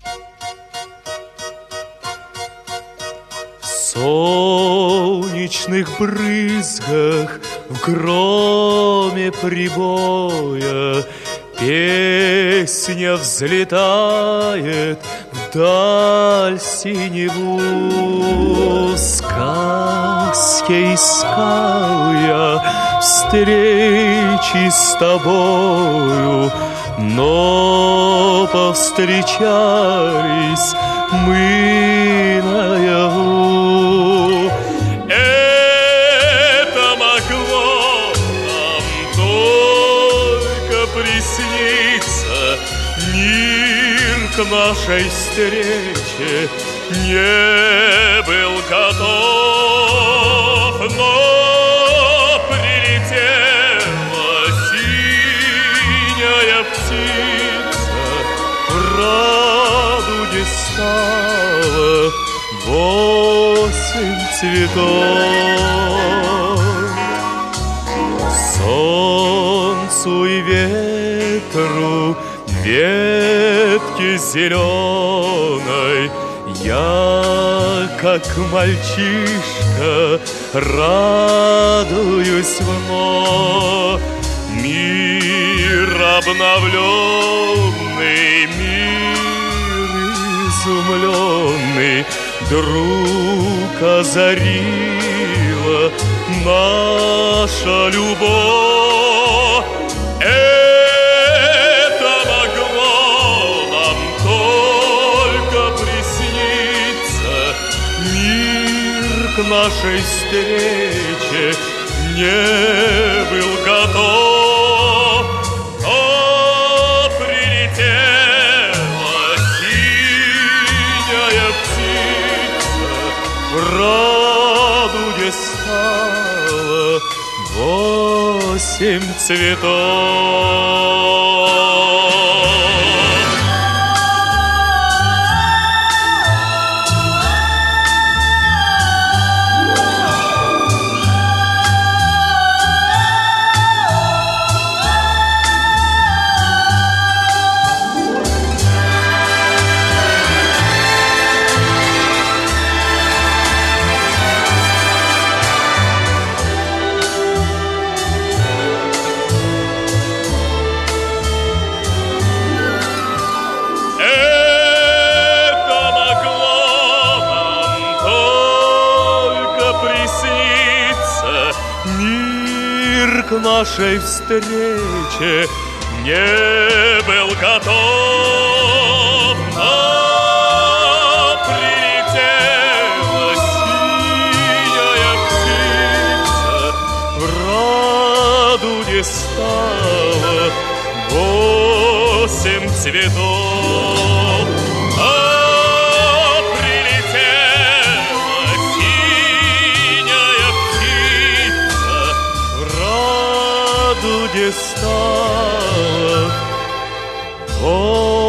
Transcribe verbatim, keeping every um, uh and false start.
В солнечных брызгах, в громе прибоя песня взлетает вдаль синеву. Сказки искал я встречи с тобою, но повстречались мы наяву. Это могло нам только присниться. Мир к нашей встрече не был готов, но прилетела синяя птица, в радуге стало восемь цветов. Солнцу и ветру ветки зеленой я, как мальчишка, радуюсь вновь. Мир обновленный, мир изумленный вдруг озарила наша любовь. Это могло нам только присниться. Мир к нашей встрече не был готов, но прилетела синяя птица, в радуге стало восемь цветов. Мир к нашей встрече не был готов, но прилетела синяя птица, в радуге стало восемь цветов. Стало